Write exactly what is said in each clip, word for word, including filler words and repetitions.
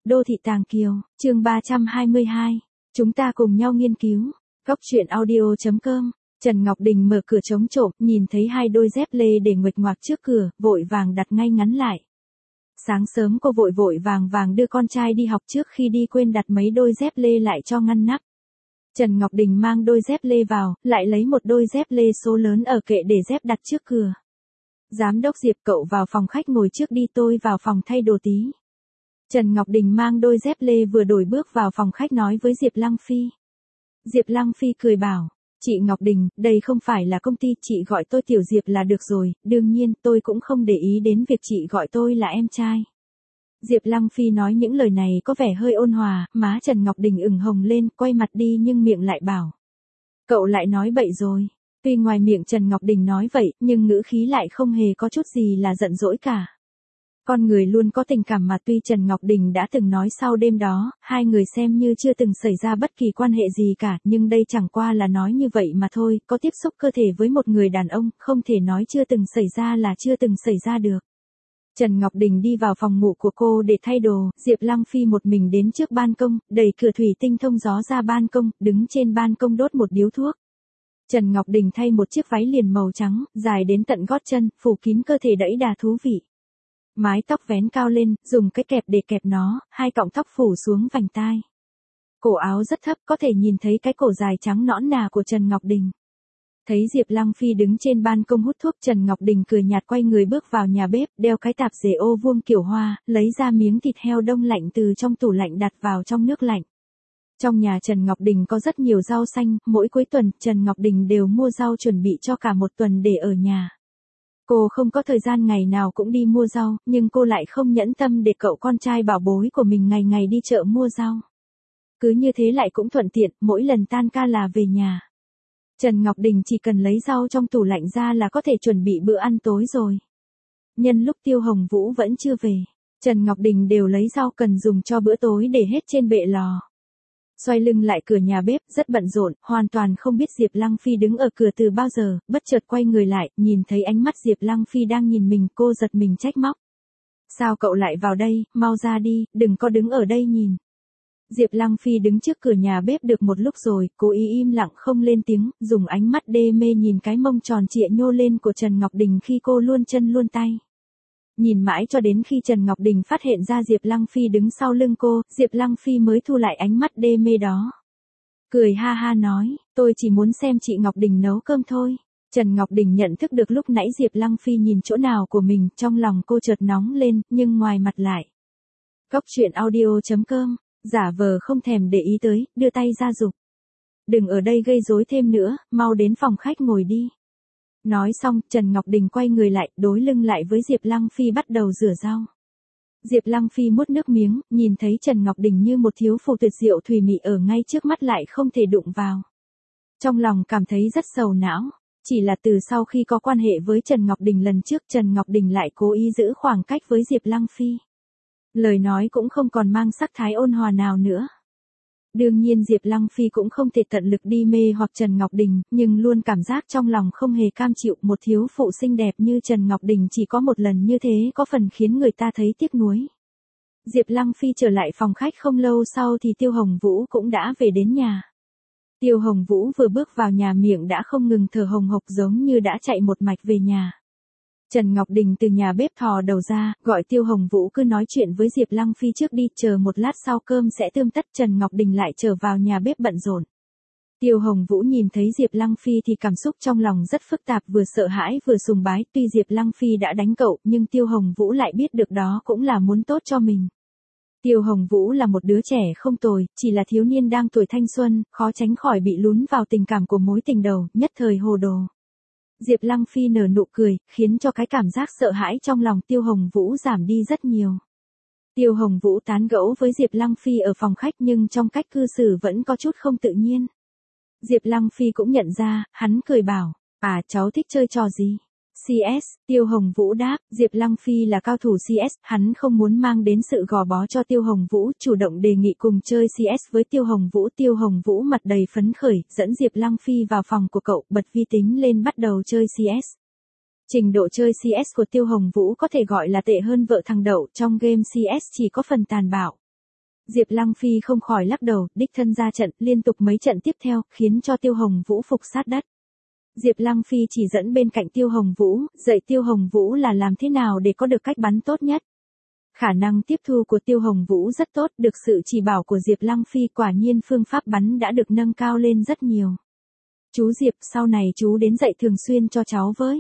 Đô thị Tàng Kiều, chương ba trăm hai mươi hai. Chúng ta cùng nhau nghiên cứu. Góc truyện audio chấm com. Trần Ngọc Đình mở cửa chống trộm, nhìn thấy hai đôi dép lê để nguệch ngoạc trước cửa, vội vàng đặt ngay ngắn lại. Sáng sớm cô vội vội vàng vàng đưa con trai đi học trước khi đi quên đặt mấy đôi dép lê lại cho ngăn nắp. Trần Ngọc Đình mang đôi dép lê vào, lại lấy một đôi dép lê số lớn ở kệ để dép đặt trước cửa. Giám đốc Diệp, cậu vào phòng khách ngồi trước đi, tôi vào phòng thay đồ tí. Trần Ngọc Đình mang đôi dép lê vừa đổi bước vào phòng khách nói với Diệp Lăng Phi. Diệp Lăng Phi cười bảo, chị Ngọc Đình, đây không phải là công ty, chị gọi tôi Tiểu Diệp là được rồi, đương nhiên tôi cũng không để ý đến việc chị gọi tôi là em trai. Diệp Lăng Phi nói những lời này có vẻ hơi ôn hòa, má Trần Ngọc Đình ửng hồng lên, quay mặt đi nhưng miệng lại bảo. Cậu lại nói bậy rồi. Tuy ngoài miệng Trần Ngọc Đình nói vậy, nhưng ngữ khí lại không hề có chút gì là giận dỗi cả. Con người luôn có tình cảm mà, tuy Trần Ngọc Đình đã từng nói sau đêm đó, hai người xem như chưa từng xảy ra bất kỳ quan hệ gì cả, nhưng đây chẳng qua là nói như vậy mà thôi, có tiếp xúc cơ thể với một người đàn ông, không thể nói chưa từng xảy ra là chưa từng xảy ra được. Trần Ngọc Đình đi vào phòng ngủ của cô để thay đồ, Diệp Lăng Phi một mình đến trước ban công, đẩy cửa thủy tinh thông gió ra ban công, đứng trên ban công đốt một điếu thuốc. Trần Ngọc Đình thay một chiếc váy liền màu trắng, dài đến tận gót chân, phủ kín cơ thể đẫy đà thú vị. Mái tóc vén cao lên, dùng cái kẹp để kẹp nó, hai cọng tóc phủ xuống vành tai. Cổ áo rất thấp, có thể nhìn thấy cái cổ dài trắng nõn nà của Trần Ngọc Đình. Thấy Diệp Lăng Phi đứng trên ban công hút thuốc, Trần Ngọc Đình cười nhạt quay người bước vào nhà bếp, đeo cái tạp dề ô vuông kiểu hoa, lấy ra miếng thịt heo đông lạnh từ trong tủ lạnh đặt vào trong nước lạnh. Trong nhà Trần Ngọc Đình có rất nhiều rau xanh, mỗi cuối tuần, Trần Ngọc Đình đều mua rau chuẩn bị cho cả một tuần để ở nhà. Cô không có thời gian ngày nào cũng đi mua rau, nhưng cô lại không nhẫn tâm để cậu con trai bảo bối của mình ngày ngày đi chợ mua rau. Cứ như thế lại cũng thuận tiện, mỗi lần tan ca là về nhà. Trần Ngọc Đình chỉ cần lấy rau trong tủ lạnh ra là có thể chuẩn bị bữa ăn tối rồi. Nhân lúc Tiêu Hồng Vũ vẫn chưa về, Trần Ngọc Đình đều lấy rau cần dùng cho bữa tối để hết trên bệ lò. Xoay lưng lại cửa nhà bếp, rất bận rộn, hoàn toàn không biết Diệp Lăng Phi đứng ở cửa từ bao giờ, bất chợt quay người lại, nhìn thấy ánh mắt Diệp Lăng Phi đang nhìn mình, cô giật mình trách móc. Sao cậu lại vào đây, mau ra đi, đừng có đứng ở đây nhìn. Diệp Lăng Phi đứng trước cửa nhà bếp được một lúc rồi, cố ý im lặng không lên tiếng, dùng ánh mắt đê mê nhìn cái mông tròn trịa nhô lên của Trần Ngọc Đình khi cô luôn chân luôn tay. Nhìn mãi cho đến khi Trần Ngọc Đình phát hiện ra Diệp Lăng Phi đứng sau lưng cô, Diệp Lăng Phi mới thu lại ánh mắt đê mê đó. Cười ha ha nói, tôi chỉ muốn xem chị Ngọc Đình nấu cơm thôi. Trần Ngọc Đình nhận thức được lúc nãy Diệp Lăng Phi nhìn chỗ nào của mình, trong lòng cô chợt nóng lên, nhưng ngoài mặt lại. Góc truyện audio chấm com, giả vờ không thèm để ý tới, đưa tay ra giục. Đừng ở đây gây rối thêm nữa, mau đến phòng khách ngồi đi. Nói xong, Trần Ngọc Đình quay người lại, đối lưng lại với Diệp Lăng Phi bắt đầu rửa rau. Diệp Lăng Phi nuốt nước miếng, nhìn thấy Trần Ngọc Đình như một thiếu phụ tuyệt diệu thùy mị ở ngay trước mắt lại không thể đụng vào. Trong lòng cảm thấy rất sầu não, chỉ là từ sau khi có quan hệ với Trần Ngọc Đình lần trước, Trần Ngọc Đình lại cố ý giữ khoảng cách với Diệp Lăng Phi. Lời nói cũng không còn mang sắc thái ôn hòa nào nữa. Đương nhiên Diệp Lăng Phi cũng không thể tận lực đi mê hoặc Trần Ngọc Đình, nhưng luôn cảm giác trong lòng không hề cam chịu, một thiếu phụ xinh đẹp như Trần Ngọc Đình chỉ có một lần như thế có phần khiến người ta thấy tiếc nuối. Diệp Lăng Phi trở lại phòng khách không lâu sau thì Tiêu Hồng Vũ cũng đã về đến nhà. Tiêu Hồng Vũ vừa bước vào nhà miệng đã không ngừng thở hồng hộc giống như đã chạy một mạch về nhà. Trần Ngọc Đình từ nhà bếp thò đầu ra, gọi Tiêu Hồng Vũ cứ nói chuyện với Diệp Lăng Phi trước đi, chờ một lát sau cơm sẽ tươm tất. Trần Ngọc Đình lại trở vào nhà bếp bận rộn. Tiêu Hồng Vũ nhìn thấy Diệp Lăng Phi thì cảm xúc trong lòng rất phức tạp, vừa sợ hãi vừa sùng bái, tuy Diệp Lăng Phi đã đánh cậu, nhưng Tiêu Hồng Vũ lại biết được đó cũng là muốn tốt cho mình. Tiêu Hồng Vũ là một đứa trẻ không tồi, chỉ là thiếu niên đang tuổi thanh xuân, khó tránh khỏi bị lún vào tình cảm của mối tình đầu, nhất thời hồ đồ. Diệp Lăng Phi nở nụ cười, khiến cho cái cảm giác sợ hãi trong lòng Tiêu Hồng Vũ giảm đi rất nhiều. Tiêu Hồng Vũ tán gẫu với Diệp Lăng Phi ở phòng khách nhưng trong cách cư xử vẫn có chút không tự nhiên. Diệp Lăng Phi cũng nhận ra, hắn cười bảo, à cháu thích chơi trò gì? xê ét, Tiêu Hồng Vũ đáp, Diệp Lăng Phi là cao thủ xê ét, hắn không muốn mang đến sự gò bó cho Tiêu Hồng Vũ, chủ động đề nghị cùng chơi xê ét với Tiêu Hồng Vũ. Tiêu Hồng Vũ mặt đầy phấn khởi, dẫn Diệp Lăng Phi vào phòng của cậu, bật vi tính lên bắt đầu chơi xê ét. Trình độ chơi xê ét của Tiêu Hồng Vũ có thể gọi là tệ hơn vợ thằng Đậu, trong game xê ét chỉ có phần tàn bạo. Diệp Lăng Phi không khỏi lắc đầu, đích thân ra trận, liên tục mấy trận tiếp theo, khiến cho Tiêu Hồng Vũ phục sát đất. Diệp Lăng Phi chỉ dẫn bên cạnh Tiêu Hồng Vũ, dạy Tiêu Hồng Vũ là làm thế nào để có được cách bắn tốt nhất. Khả năng tiếp thu của Tiêu Hồng Vũ rất tốt, được sự chỉ bảo của Diệp Lăng Phi quả nhiên phương pháp bắn đã được nâng cao lên rất nhiều. Chú Diệp, sau này chú đến dạy thường xuyên cho cháu với.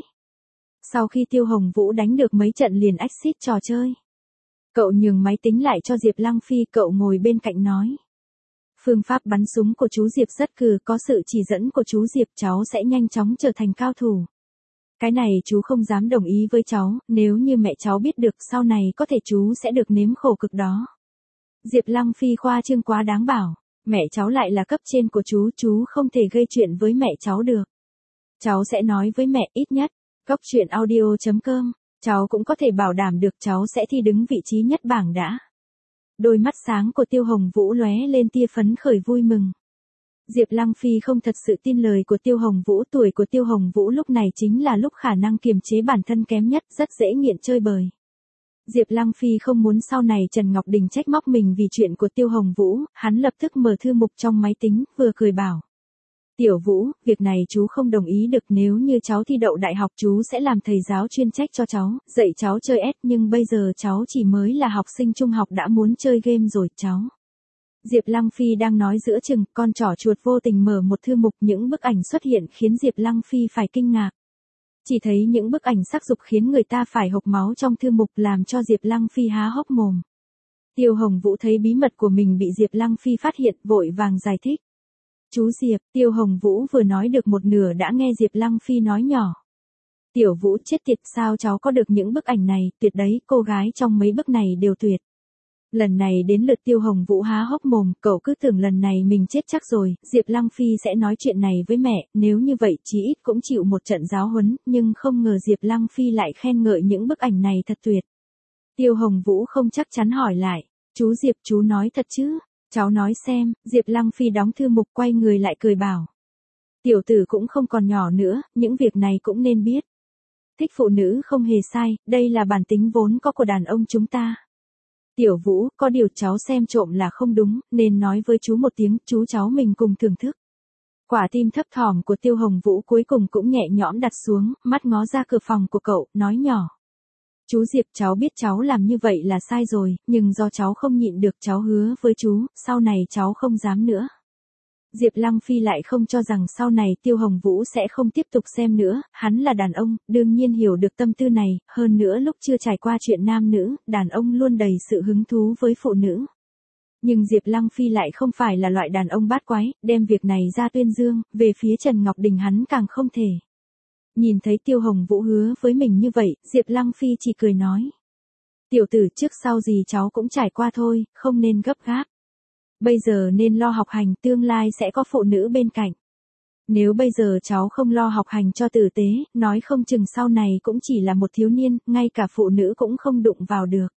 Sau khi Tiêu Hồng Vũ đánh được mấy trận liền exit trò chơi. Cậu nhường máy tính lại cho Diệp Lăng Phi, cậu ngồi bên cạnh nói. Phương pháp bắn súng của chú Diệp rất cừ, có sự chỉ dẫn của chú Diệp cháu sẽ nhanh chóng trở thành cao thủ. Cái này chú không dám đồng ý với cháu, nếu như mẹ cháu biết được sau này có thể chú sẽ được nếm khổ cực đó. Diệp Lăng Phi khoa trương quá đáng bảo, mẹ cháu lại là cấp trên của chú, chú không thể gây chuyện với mẹ cháu được. Cháu sẽ nói với mẹ ít nhất, Góc Truyện Audio chấm com, cháu cũng có thể bảo đảm được cháu sẽ thi đứng vị trí nhất bảng đã. Đôi mắt sáng của Tiêu Hồng Vũ lóe lên tia phấn khởi vui mừng. Diệp Lăng Phi không thật sự tin lời của Tiêu Hồng Vũ, tuổi của Tiêu Hồng Vũ lúc này chính là lúc khả năng kiềm chế bản thân kém nhất, rất dễ nghiện chơi bời. Diệp Lăng Phi không muốn sau này Trần Ngọc Đình trách móc mình vì chuyện của Tiêu Hồng Vũ, hắn lập tức mở thư mục trong máy tính, vừa cười bảo. Tiểu Vũ, việc này chú không đồng ý được, nếu như cháu thi đậu đại học chú sẽ làm thầy giáo chuyên trách cho cháu, dạy cháu chơi S, nhưng bây giờ cháu chỉ mới là học sinh trung học đã muốn chơi game rồi, cháu. Diệp Lăng Phi đang nói giữa chừng, con trỏ chuột vô tình mở một thư mục, những bức ảnh xuất hiện khiến Diệp Lăng Phi phải kinh ngạc. Chỉ thấy những bức ảnh sắc dục khiến người ta phải hộc máu trong thư mục làm cho Diệp Lăng Phi há hốc mồm. Tiêu Hồng Vũ thấy bí mật của mình bị Diệp Lăng Phi phát hiện, vội vàng giải thích. Chú Diệp, Tiêu Hồng Vũ vừa nói được một nửa đã nghe Diệp Lăng Phi nói nhỏ. Tiểu Vũ chết tiệt, sao cháu có được những bức ảnh này, tuyệt đấy, cô gái trong mấy bức này đều tuyệt. Lần này đến lượt Tiêu Hồng Vũ há hốc mồm, cậu cứ tưởng lần này mình chết chắc rồi, Diệp Lăng Phi sẽ nói chuyện này với mẹ, nếu như vậy chí ít cũng chịu một trận giáo huấn, nhưng không ngờ Diệp Lăng Phi lại khen ngợi những bức ảnh này thật tuyệt. Tiêu Hồng Vũ không chắc chắn hỏi lại, chú Diệp, chú nói thật chứ? Cháu nói xem. Diệp Lăng Phi đóng thư mục quay người lại cười bảo. Tiểu tử cũng không còn nhỏ nữa, những việc này cũng nên biết. Thích phụ nữ không hề sai, đây là bản tính vốn có của đàn ông chúng ta. Tiểu Vũ, có điều cháu xem trộm là không đúng, nên nói với chú một tiếng, chú cháu mình cùng thưởng thức. Quả tim thấp thỏm của Tiêu Hồng Vũ cuối cùng cũng nhẹ nhõm đặt xuống, mắt ngó ra cửa phòng của cậu, nói nhỏ. Chú Diệp, cháu biết cháu làm như vậy là sai rồi, nhưng do cháu không nhịn được, cháu hứa với chú, sau này cháu không dám nữa. Diệp Lăng Phi lại không cho rằng sau này Tiêu Hồng Vũ sẽ không tiếp tục xem nữa, hắn là đàn ông, đương nhiên hiểu được tâm tư này, hơn nữa lúc chưa trải qua chuyện nam nữ, đàn ông luôn đầy sự hứng thú với phụ nữ. Nhưng Diệp Lăng Phi lại không phải là loại đàn ông bát quái, đem việc này ra tuyên dương, về phía Trần Ngọc Đình hắn càng không thể. Nhìn thấy Tiêu Hồng Vũ hứa với mình như vậy, Diệp Lăng Phi chỉ cười nói. Tiểu tử, trước sau gì cháu cũng trải qua thôi, không nên gấp gáp. Bây giờ nên lo học hành, tương lai sẽ có phụ nữ bên cạnh. Nếu bây giờ cháu không lo học hành cho tử tế, nói không chừng sau này cũng chỉ là một thiếu niên, ngay cả phụ nữ cũng không đụng vào được.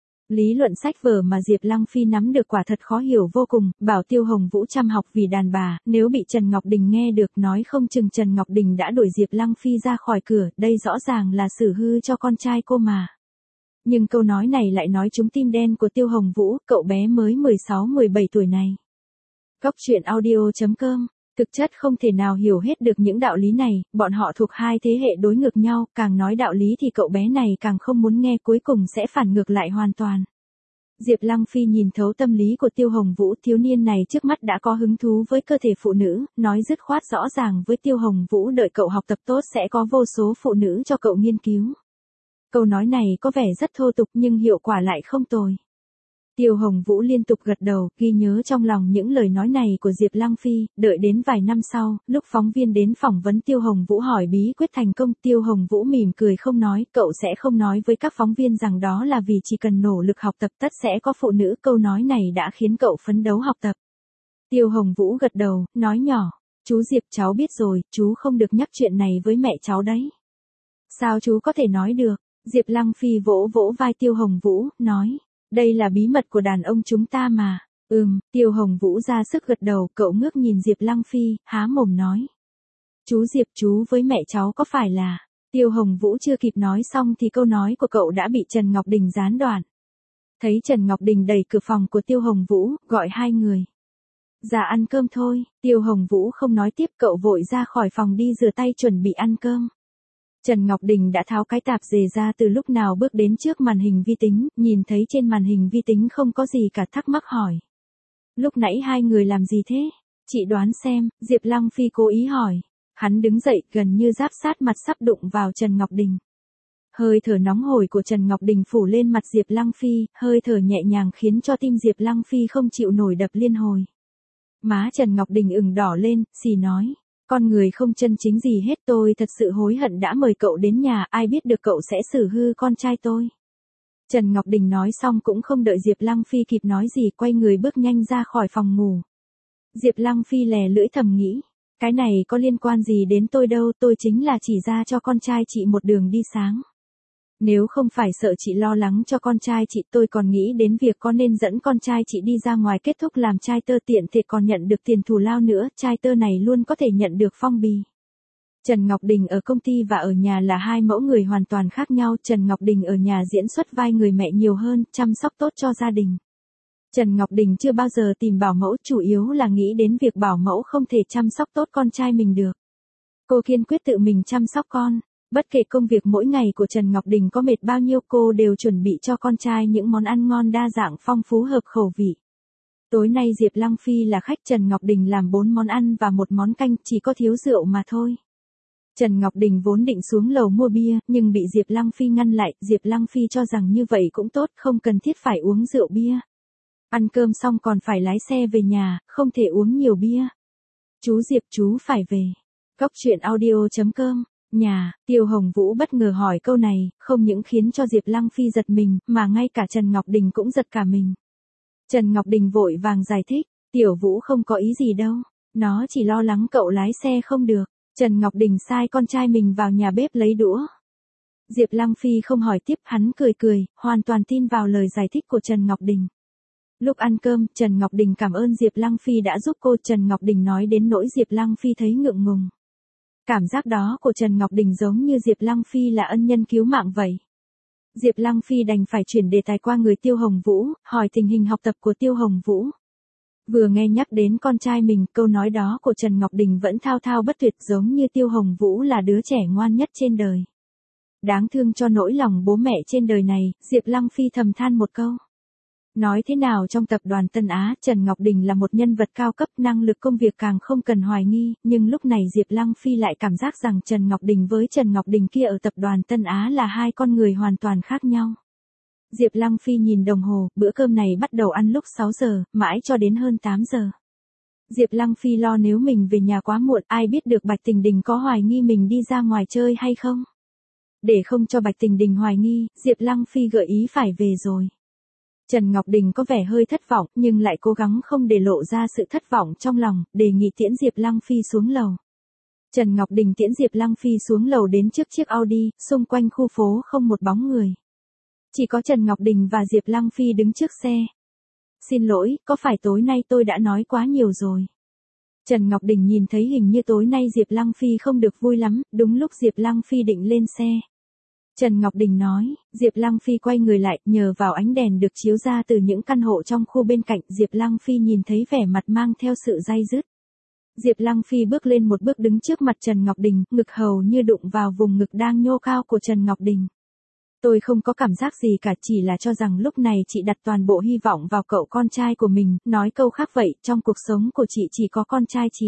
Lý luận sách vở mà Diệp Lăng Phi nắm được quả thật khó hiểu vô cùng, bảo Tiêu Hồng Vũ chăm học vì đàn bà, nếu bị Trần Ngọc Đình nghe được nói không chừng Trần Ngọc Đình đã đuổi Diệp Lăng Phi ra khỏi cửa, đây rõ ràng là xử hư cho con trai cô mà. Nhưng câu nói này lại nói trúng tim đen của Tiêu Hồng Vũ, cậu bé mới mười sáu mười bảy tuổi này. Góc Truyện Audio chấm com, thực chất không thể nào hiểu hết được những đạo lý này, bọn họ thuộc hai thế hệ đối ngược nhau, càng nói đạo lý thì cậu bé này càng không muốn nghe, cuối cùng sẽ phản ngược lại hoàn toàn. Diệp Lăng Phi nhìn thấu tâm lý của Tiêu Hồng Vũ, thiếu niên này trước mắt đã có hứng thú với cơ thể phụ nữ, nói dứt khoát rõ ràng với Tiêu Hồng Vũ, đợi cậu học tập tốt sẽ có vô số phụ nữ cho cậu nghiên cứu. Câu nói này có vẻ rất thô tục nhưng hiệu quả lại không tồi. Tiêu Hồng Vũ liên tục gật đầu, ghi nhớ trong lòng những lời nói này của Diệp Lăng Phi, đợi đến vài năm sau, lúc phóng viên đến phỏng vấn Tiêu Hồng Vũ hỏi bí quyết thành công, Tiêu Hồng Vũ mỉm cười không nói, cậu sẽ không nói với các phóng viên rằng đó là vì chỉ cần nỗ lực học tập tất sẽ có phụ nữ, câu nói này đã khiến cậu phấn đấu học tập. Tiêu Hồng Vũ gật đầu, nói nhỏ, chú Diệp cháu biết rồi, chú không được nhắc chuyện này với mẹ cháu đấy. Sao chú có thể nói được? Diệp Lăng Phi vỗ vỗ vai Tiêu Hồng Vũ, nói. Đây là bí mật của đàn ông chúng ta mà. Ừm, Tiêu Hồng Vũ ra sức gật đầu, cậu ngước nhìn Diệp Lăng Phi, há mồm nói. Chú Diệp, chú với mẹ cháu có phải là... Tiêu Hồng Vũ chưa kịp nói xong thì câu nói của cậu đã bị Trần Ngọc Đình gián đoạn. Thấy Trần Ngọc Đình đẩy cửa phòng của Tiêu Hồng Vũ, gọi hai người. Ra ăn cơm thôi, Tiêu Hồng Vũ không nói tiếp, cậu vội ra khỏi phòng đi rửa tay chuẩn bị ăn cơm. Trần Ngọc Đình đã tháo cái tạp dề ra từ lúc nào bước đến trước màn hình vi tính, nhìn thấy trên màn hình vi tính không có gì cả thắc mắc hỏi. Lúc nãy hai người làm gì thế? Chị đoán xem, Diệp Lăng Phi cố ý hỏi. Hắn đứng dậy gần như giáp sát mặt sắp đụng vào Trần Ngọc Đình. Hơi thở nóng hổi của Trần Ngọc Đình phủ lên mặt Diệp Lăng Phi, hơi thở nhẹ nhàng khiến cho tim Diệp Lăng Phi không chịu nổi đập liên hồi. Má Trần Ngọc Đình ửng đỏ lên, xì nói. Con người không chân chính gì hết, tôi thật sự hối hận đã mời cậu đến nhà, ai biết được cậu sẽ xử hư con trai tôi. Trần Ngọc Đình nói xong cũng không đợi Diệp Lăng Phi kịp nói gì, quay người bước nhanh ra khỏi phòng ngủ. Diệp Lăng Phi lè lưỡi thầm nghĩ, cái này có liên quan gì đến tôi đâu, tôi chính là chỉ ra cho con trai chị một đường đi sáng. Nếu không phải sợ chị lo lắng cho con trai chị, tôi còn nghĩ đến việc có nên dẫn con trai chị đi ra ngoài kết thúc làm trai tơ, tiện thể còn nhận được tiền thù lao nữa, trai tơ này luôn có thể nhận được phong bì. Trần Ngọc Đình ở công ty và ở nhà là hai mẫu người hoàn toàn khác nhau, Trần Ngọc Đình ở nhà diễn xuất vai người mẹ nhiều hơn, chăm sóc tốt cho gia đình. Trần Ngọc Đình chưa bao giờ tìm bảo mẫu, chủ yếu là nghĩ đến việc bảo mẫu không thể chăm sóc tốt con trai mình được. Cô kiên quyết tự mình chăm sóc con. Bất kể công việc mỗi ngày của Trần Ngọc Đình có mệt bao nhiêu, cô đều chuẩn bị cho con trai những món ăn ngon đa dạng phong phú hợp khẩu vị. Tối nay Diệp Lăng Phi là khách, Trần Ngọc Đình làm bốn món ăn và một món canh, chỉ có thiếu rượu mà thôi. Trần Ngọc Đình vốn định xuống lầu mua bia, nhưng bị Diệp Lăng Phi ngăn lại, Diệp Lăng Phi cho rằng như vậy cũng tốt, không cần thiết phải uống rượu bia. Ăn cơm xong còn phải lái xe về nhà, không thể uống nhiều bia. Chú Diệp, chú phải về. Cốc truyện audio chấm com. Nhà, Tiêu Hồng Vũ bất ngờ hỏi câu này, không những khiến cho Diệp Lăng Phi giật mình, mà ngay cả Trần Ngọc Đình cũng giật cả mình. Trần Ngọc Đình vội vàng giải thích, Tiểu Vũ không có ý gì đâu, nó chỉ lo lắng cậu lái xe không được. Trần Ngọc Đình sai con trai mình vào nhà bếp lấy đũa. Diệp Lăng Phi không hỏi tiếp, hắn cười cười, hoàn toàn tin vào lời giải thích của Trần Ngọc Đình. Lúc ăn cơm, Trần Ngọc Đình cảm ơn Diệp Lăng Phi đã giúp cô, Trần Ngọc Đình nói đến nỗi Diệp Lăng Phi thấy ngượng ngùng. Cảm giác đó của Trần Ngọc Đình giống như Diệp Lăng Phi là ân nhân cứu mạng vậy. Diệp Lăng Phi đành phải chuyển đề tài qua người Tiêu Hồng Vũ, hỏi tình hình học tập của Tiêu Hồng Vũ. Vừa nghe nhắc đến con trai mình, câu nói đó của Trần Ngọc Đình vẫn thao thao bất tuyệt, giống như Tiêu Hồng Vũ là đứa trẻ ngoan nhất trên đời. Đáng thương cho nỗi lòng bố mẹ trên đời này, Diệp Lăng Phi thầm than một câu. Nói thế nào trong tập đoàn Tân Á, Trần Ngọc Đình là một nhân vật cao cấp, năng lực công việc càng không cần hoài nghi, nhưng lúc này Diệp Lăng Phi lại cảm giác rằng Trần Ngọc Đình với Trần Ngọc Đình kia ở tập đoàn Tân Á là hai con người hoàn toàn khác nhau. Diệp Lăng Phi nhìn đồng hồ, bữa cơm này bắt đầu ăn lúc sáu giờ, mãi cho đến hơn tám giờ. Diệp Lăng Phi lo nếu mình về nhà quá muộn, ai biết được Bạch Tình Đình có hoài nghi mình đi ra ngoài chơi hay không. Để không cho Bạch Tình Đình hoài nghi, Diệp Lăng Phi gợi ý phải về rồi. Trần Ngọc Đình có vẻ hơi thất vọng, nhưng lại cố gắng không để lộ ra sự thất vọng trong lòng, đề nghị tiễn Diệp Lăng Phi xuống lầu. Trần Ngọc Đình tiễn Diệp Lăng Phi xuống lầu đến trước chiếc Audi, xung quanh khu phố không một bóng người. Chỉ có Trần Ngọc Đình và Diệp Lăng Phi đứng trước xe. Xin lỗi, có phải tối nay tôi đã nói quá nhiều rồi? Trần Ngọc Đình nhìn thấy hình như tối nay Diệp Lăng Phi không được vui lắm, đúng lúc Diệp Lăng Phi định lên xe. Trần Ngọc Đình nói, Diệp Lăng Phi quay người lại, nhờ vào ánh đèn được chiếu ra từ những căn hộ trong khu bên cạnh, Diệp Lăng Phi nhìn thấy vẻ mặt mang theo sự day dứt. Diệp Lăng Phi bước lên một bước đứng trước mặt Trần Ngọc Đình, ngực hầu như đụng vào vùng ngực đang nhô cao của Trần Ngọc Đình. Tôi không có cảm giác gì cả, chỉ là cho rằng lúc này chị đặt toàn bộ hy vọng vào cậu con trai của mình, nói câu khác vậy, trong cuộc sống của chị chỉ có con trai chị.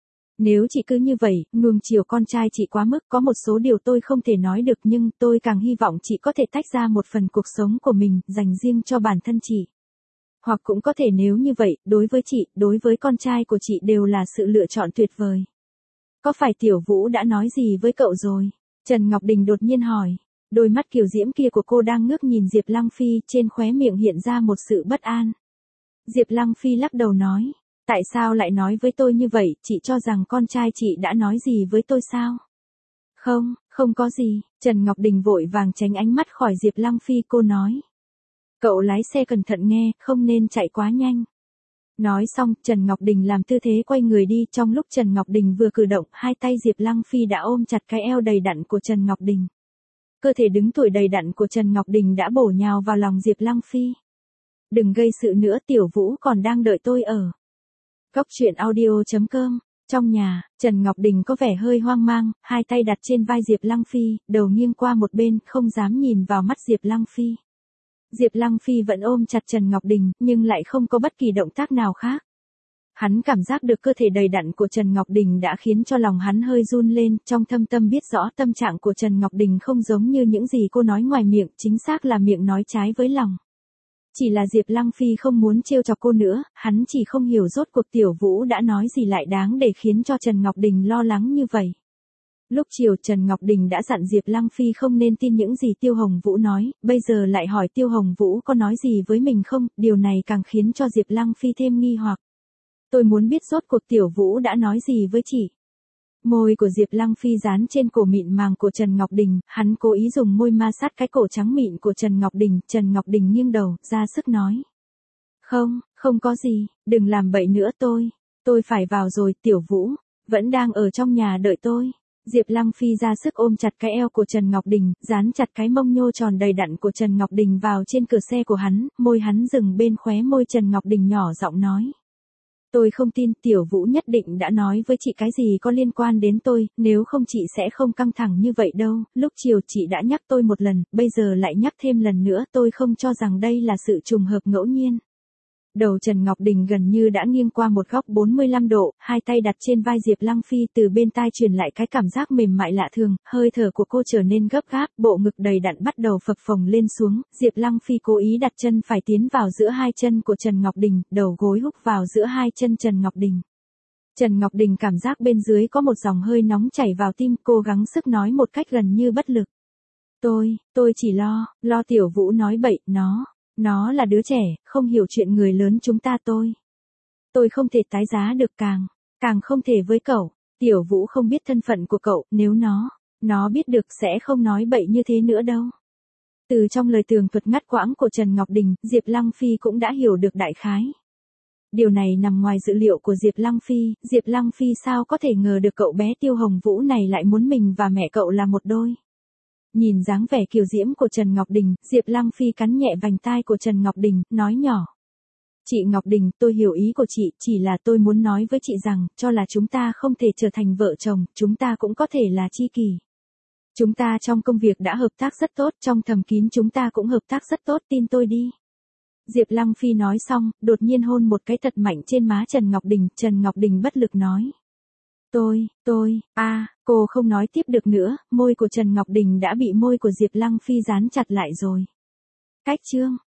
Nếu chị cứ như vậy, nuông chiều con trai chị quá mức, có một số điều tôi không thể nói được, nhưng tôi càng hy vọng chị có thể tách ra một phần cuộc sống của mình, dành riêng cho bản thân chị. Hoặc cũng có thể nếu như vậy, đối với chị, đối với con trai của chị đều là sự lựa chọn tuyệt vời. Có phải Tiểu Vũ đã nói gì với cậu rồi? Trần Ngọc Đình đột nhiên hỏi. Đôi mắt kiều diễm kia của cô đang ngước nhìn Diệp Lăng Phi, trên khóe miệng hiện ra một sự bất an. Diệp Lăng Phi lắc đầu nói. Tại sao lại nói với tôi như vậy, chị cho rằng con trai chị đã nói gì với tôi sao? Không, không có gì, Trần Ngọc Đình vội vàng tránh ánh mắt khỏi Diệp Lăng Phi, cô nói. Cậu lái xe cẩn thận nghe, không nên chạy quá nhanh. Nói xong, Trần Ngọc Đình làm tư thế quay người đi, trong lúc Trần Ngọc Đình vừa cử động, hai tay Diệp Lăng Phi đã ôm chặt cái eo đầy đặn của Trần Ngọc Đình. Cơ thể đứng tuổi đầy đặn của Trần Ngọc Đình đã bổ nhào vào lòng Diệp Lăng Phi. Đừng gây sự nữa, Tiểu Vũ còn đang đợi tôi ở. Góc truyện audio.com. Trong nhà, Trần Ngọc Đình có vẻ hơi hoang mang, hai tay đặt trên vai Diệp Lăng Phi, đầu nghiêng qua một bên, không dám nhìn vào mắt Diệp Lăng Phi. Diệp Lăng Phi vẫn ôm chặt Trần Ngọc Đình, nhưng lại không có bất kỳ động tác nào khác. Hắn cảm giác được cơ thể đầy đặn của Trần Ngọc Đình đã khiến cho lòng hắn hơi run lên, trong thâm tâm biết rõ tâm trạng của Trần Ngọc Đình không giống như những gì cô nói ngoài miệng, chính xác là miệng nói trái với lòng. Chỉ là Diệp Lăng Phi không muốn trêu chọc cô nữa, hắn chỉ không hiểu rốt cuộc Tiểu Vũ đã nói gì lại đáng để khiến cho Trần Ngọc Đình lo lắng như vậy. Lúc chiều Trần Ngọc Đình đã dặn Diệp Lăng Phi không nên tin những gì Tiêu Hồng Vũ nói, bây giờ lại hỏi Tiêu Hồng Vũ có nói gì với mình không, điều này càng khiến cho Diệp Lăng Phi thêm nghi hoặc. Tôi muốn biết rốt cuộc Tiểu Vũ đã nói gì với chị. Môi của Diệp Lăng Phi dán trên cổ mịn màng của Trần Ngọc Đình, hắn cố ý dùng môi ma sát cái cổ trắng mịn của Trần Ngọc Đình, Trần Ngọc Đình nghiêng đầu, ra sức nói. Không, không có gì, đừng làm bậy nữa tôi, tôi phải vào rồi, Tiểu Vũ, vẫn đang ở trong nhà đợi tôi. Diệp Lăng Phi ra sức ôm chặt cái eo của Trần Ngọc Đình, dán chặt cái mông nhô tròn đầy đặn của Trần Ngọc Đình vào trên cửa xe của hắn, môi hắn dừng bên khóe môi Trần Ngọc Đình nhỏ giọng nói. Tôi không tin Tiểu Vũ nhất định đã nói với chị cái gì có liên quan đến tôi, nếu không chị sẽ không căng thẳng như vậy đâu, lúc chiều chị đã nhắc tôi một lần, bây giờ lại nhắc thêm lần nữa, tôi không cho rằng đây là sự trùng hợp ngẫu nhiên. Đầu Trần Ngọc Đình gần như đã nghiêng qua một góc bốn mươi lăm độ, hai tay đặt trên vai Diệp Lăng Phi, từ bên tai truyền lại cái cảm giác mềm mại lạ thường, hơi thở của cô trở nên gấp gáp, bộ ngực đầy đặn bắt đầu phập phồng lên xuống, Diệp Lăng Phi cố ý đặt chân phải tiến vào giữa hai chân của Trần Ngọc Đình, đầu gối húc vào giữa hai chân Trần Ngọc Đình. Trần Ngọc Đình cảm giác bên dưới có một dòng hơi nóng chảy vào tim, cố gắng sức nói một cách gần như bất lực. Tôi, tôi chỉ lo, lo Tiểu Vũ nói bậy, nó... Nó là đứa trẻ, không hiểu chuyện người lớn chúng ta tôi. Tôi không thể tái giá được càng, càng không thể với cậu. Tiểu Vũ không biết thân phận của cậu, nếu nó, nó biết được sẽ không nói bậy như thế nữa đâu. Từ trong lời tường thuật ngắt quãng của Trần Ngọc Đình, Diệp Lăng Phi cũng đã hiểu được đại khái. Điều này nằm ngoài dự liệu của Diệp Lăng Phi, Diệp Lăng Phi sao có thể ngờ được cậu bé Tiêu Hồng Vũ này lại muốn mình và mẹ cậu là một đôi. Nhìn dáng vẻ kiều diễm của Trần Ngọc Đình, Diệp Lăng Phi cắn nhẹ vành tai của Trần Ngọc Đình, nói nhỏ. Chị Ngọc Đình, tôi hiểu ý của chị, chỉ là tôi muốn nói với chị rằng, cho là chúng ta không thể trở thành vợ chồng, chúng ta cũng có thể là tri kỷ. Chúng ta trong công việc đã hợp tác rất tốt, trong thầm kín chúng ta cũng hợp tác rất tốt, tin tôi đi. Diệp Lăng Phi nói xong, đột nhiên hôn một cái thật mạnh trên má Trần Ngọc Đình, Trần Ngọc Đình bất lực nói. Tôi, tôi, a à, cô không nói tiếp được nữa, môi của Trần Ngọc Đình đã bị môi của Diệp Lăng Phi dán chặt lại rồi. Cách chương.